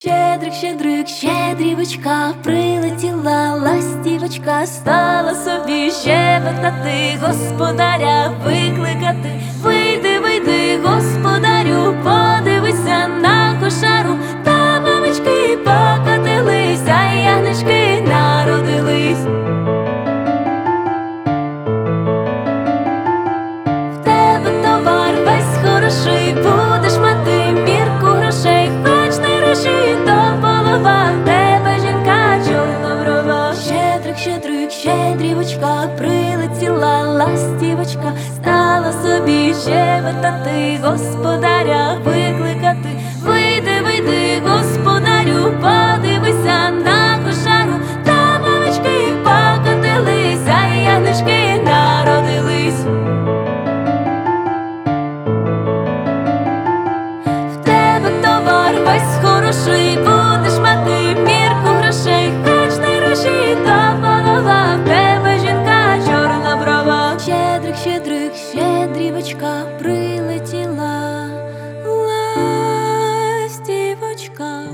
Щедрик, щедрик, щедрівочка, прилетіла ластівочка, стала собі щебетати, господаря викликати. Вийди, вийди, господарю, подивися на кошару. Та мамочки покотились, а ягнички народились. В тебе товар весь хороший, будеш мати мірку грошей. Хоч не гроші, то полова, в тебе жінка чорноброва. Щедрик, щедрик, щедрівочка, прилетіла ластівочка, стала собі щебетати, господаря викликати. Вийди, вийди, господарю, подивися на кошару. Та мамочки покотились, а ягнички народились. В тебе товар весь хороший, будеш мати мірку грошей. Хоч не гроші, то полова, в тебе жінка чорноброва. Щедрик, щедрик, щедрівочка, прилетіла ластівочка.